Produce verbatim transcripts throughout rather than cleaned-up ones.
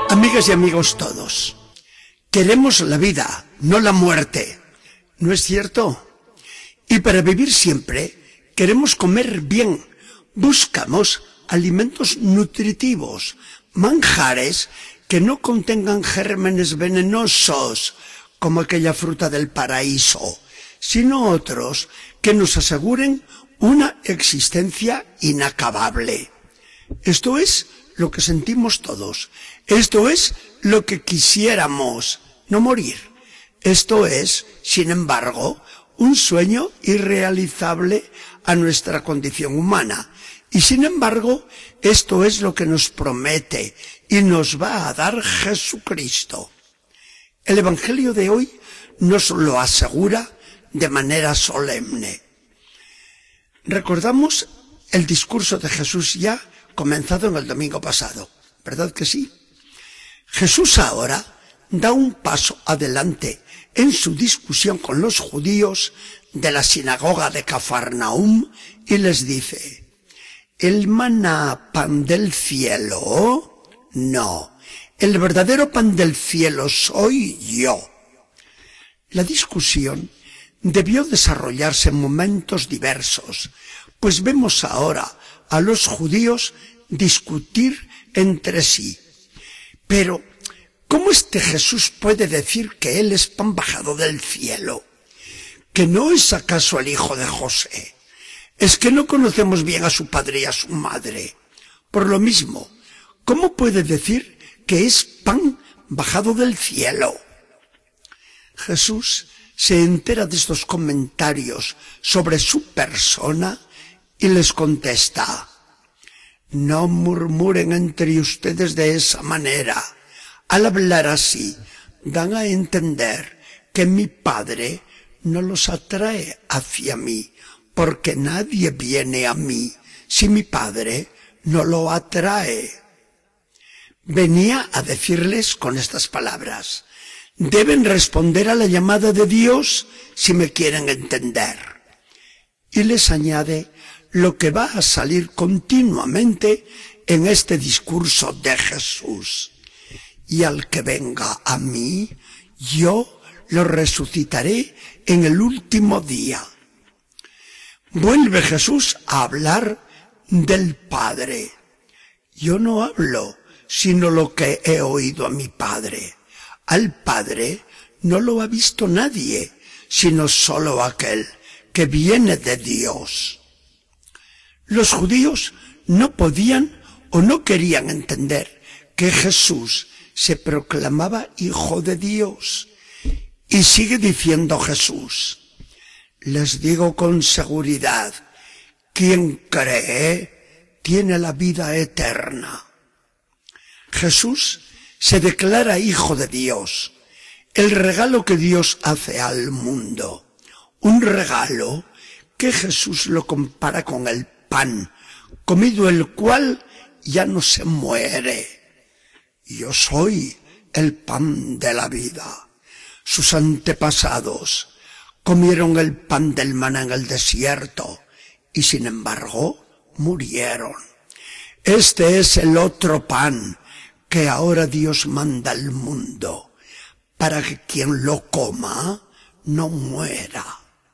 Amigas y amigos todos, queremos la vida, no la muerte, ¿no es cierto? Y para vivir siempre queremos comer bien, buscamos alimentos nutritivos, manjares que no contengan gérmenes venenosos, como aquella fruta del paraíso, sino otros que nos aseguren una existencia inacabable. Esto es lo que sentimos todos. Esto es lo que quisiéramos, no morir. Esto es, sin embargo, un sueño irrealizable a nuestra condición humana. Y sin embargo, esto es lo que nos promete y nos va a dar Jesucristo. El Evangelio de hoy nos lo asegura de manera solemne. Recordamos el discurso de Jesús ya comenzado en el domingo pasado, ¿verdad que sí? Jesús ahora da un paso adelante en su discusión con los judíos de la sinagoga de Cafarnaúm y les dice: ¿el maná pan del cielo? No, el verdadero pan del cielo soy yo. La discusión debió desarrollarse en momentos diversos, pues vemos ahora a los judíos discutir entre sí. Pero, ¿cómo este Jesús puede decir que él es pan bajado del cielo? ¿Que no es acaso el hijo de José? ¿Es que no conocemos bien a su padre y a su madre? Por lo mismo, ¿cómo puede decir que es pan bajado del cielo? Jesús se entera de estos comentarios sobre su persona y les contesta: no murmuren entre ustedes de esa manera. Al hablar así, dan a entender que mi Padre no los atrae hacia mí, porque nadie viene a mí si mi Padre no lo atrae. Venía a decirles con estas palabras: deben responder a la llamada de Dios si me quieren entender. Y les añade lo que va a salir continuamente en este discurso de Jesús: y al que venga a mí, yo lo resucitaré en el último día. Vuelve Jesús a hablar del Padre. Yo no hablo sino lo que he oído a mi Padre. Al Padre no lo ha visto nadie, sino solo aquel que viene de Dios. Los judíos no podían o no querían entender que Jesús se proclamaba hijo de Dios. Y sigue diciendo Jesús: les digo con seguridad, quien cree tiene la vida eterna. Jesús se declara hijo de Dios, el regalo que Dios hace al mundo. Un regalo que Jesús lo compara con el pan, comido el cual ya no se muere. Yo soy el pan de la vida. Sus antepasados comieron el pan del maná en el desierto y sin embargo murieron. Este es el otro pan que ahora Dios manda al mundo, para que quien lo coma no muera.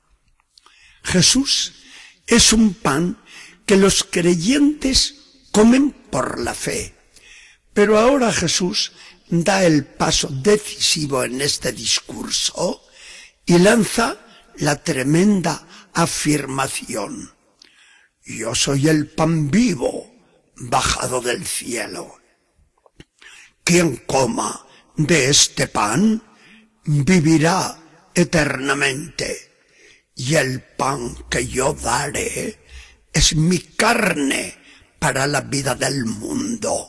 Jesús es un pan que los creyentes comen por la fe. Pero ahora Jesús da el paso decisivo en este discurso y lanza la tremenda afirmación: yo soy el pan vivo bajado del cielo. Quien coma de este pan vivirá eternamente, y el pan que yo daré es mi carne para la vida del mundo.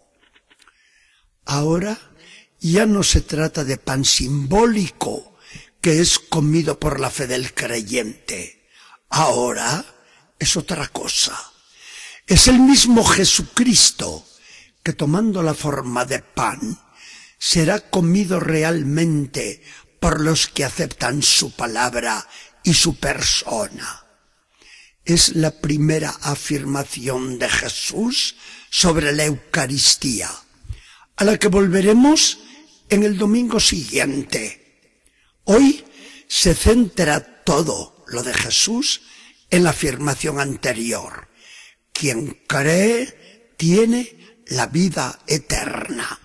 Ahora ya no se trata de pan simbólico que es comido por la fe del creyente. Ahora es otra cosa. Es el mismo Jesucristo que, tomando la forma de pan, será comido realmente por los que aceptan su palabra y su persona. Es la primera afirmación de Jesús sobre la Eucaristía. a la que volveremos en el domingo siguiente. Hoy se centra todo lo de Jesús en la afirmación anterior. Quien cree tiene la vida eterna.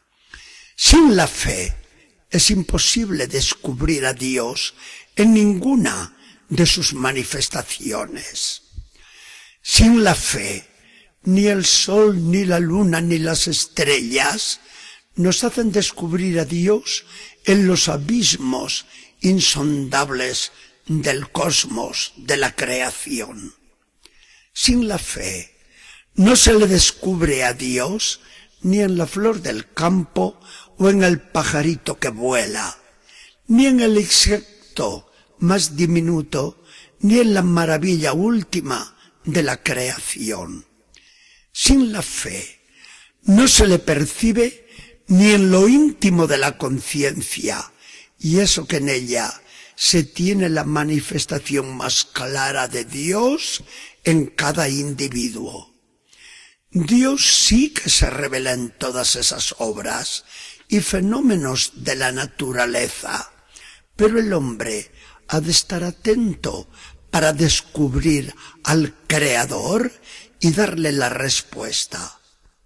Sin la fe es imposible descubrir a Dios en ninguna de sus manifestaciones. Sin la fe, ni el sol, ni la luna, ni las estrellas nos hacen descubrir a Dios en los abismos insondables del cosmos, de la creación. Sin la fe, no se le descubre a Dios ni en la flor del campo o en el pajarito que vuela, ni en el insecto más diminuto, ni en la maravilla última de la creación. Sin la fe, no se le percibe ni en lo íntimo de la conciencia, y eso que en ella se tiene la manifestación más clara de Dios en cada individuo. Dios sí que se revela en todas esas obras y fenómenos de la naturaleza, pero el hombre ha de estar atento para descubrir al Creador y darle la respuesta.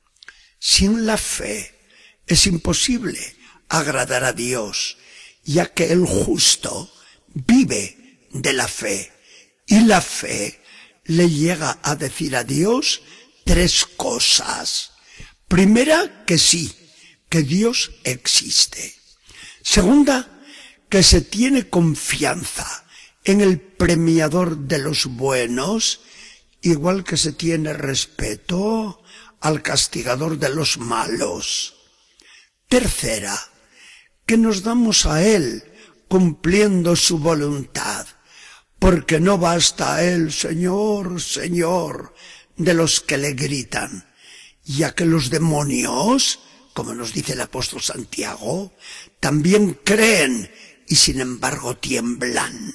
Sin la fe es imposible agradar a Dios, ya que el justo vive de la fe, y la fe le llega a decir a Dios tres cosas. Primera, que sí, que Dios existe. Segunda, que se tiene confianza en el premiador de los buenos, igual que se tiene respeto al castigador de los malos. Tercera, que nos damos a Él cumpliendo su voluntad, porque no basta a Él, Señor, Señor, de los que le gritan, ya que los demonios, como nos dice el apóstol Santiago, también creen y sin embargo tiemblan.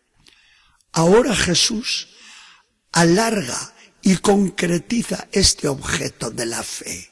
Ahora Jesús alarga y concretiza este objeto de la fe.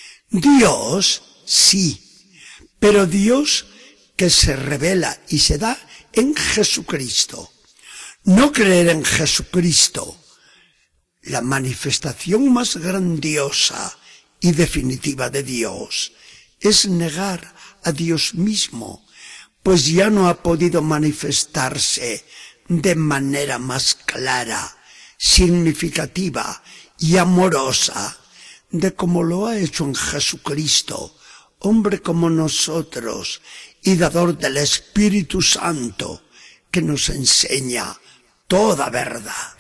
Dios, sí, pero Dios que se revela y se da en Jesucristo. No creer en Jesucristo, la manifestación más grandiosa y definitiva de Dios, es negar a Dios mismo, pues ya no ha podido manifestarse de manera más clara, significativa y amorosa de como lo ha hecho en Jesucristo, hombre como nosotros y dador del Espíritu Santo, que nos enseña toda verdad.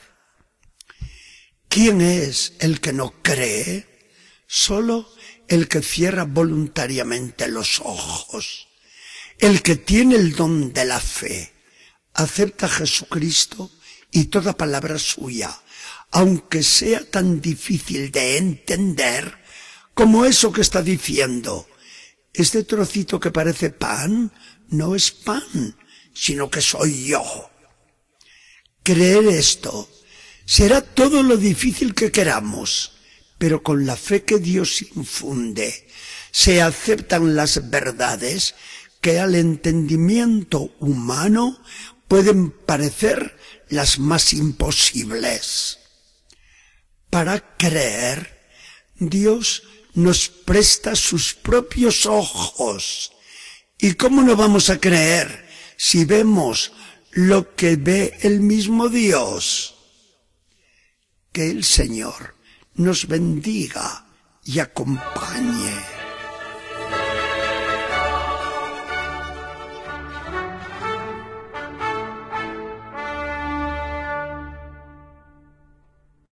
¿Quién es el que no cree? Solo el que cierra voluntariamente los ojos. El que tiene el don de la fe, acepta a Jesucristo y toda palabra suya, aunque sea tan difícil de entender como eso que está diciendo. Este trocito que parece pan no es pan, sino que soy yo. Creer esto será todo lo difícil que queramos, pero con la fe que Dios infunde se aceptan las verdades que al entendimiento humano pueden parecer las más imposibles. Para creer, Dios nos presta sus propios ojos. ¿Y cómo no vamos a creer si vemos lo que ve el mismo Dios? Que el Señor nos bendiga y acompañe.